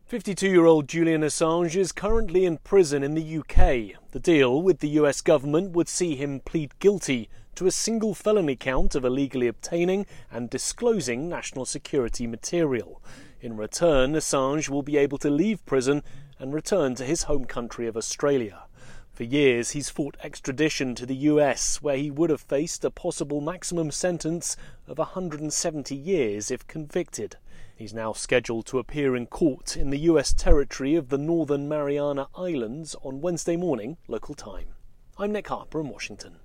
52-year-old Julian Assange is currently in prison in the UK. The deal with the US government would see him plead guilty to a single felony count of illegally obtaining and disclosing national security material. In return, Assange will be able to leave prison and return to his home country of Australia. For years, he's fought extradition to the US, where he would have faced a possible maximum sentence of 170 years if convicted. He's now scheduled to appear in court in the US territory of the Northern Mariana Islands on Wednesday morning, local time. I'm Nick Harper in Washington.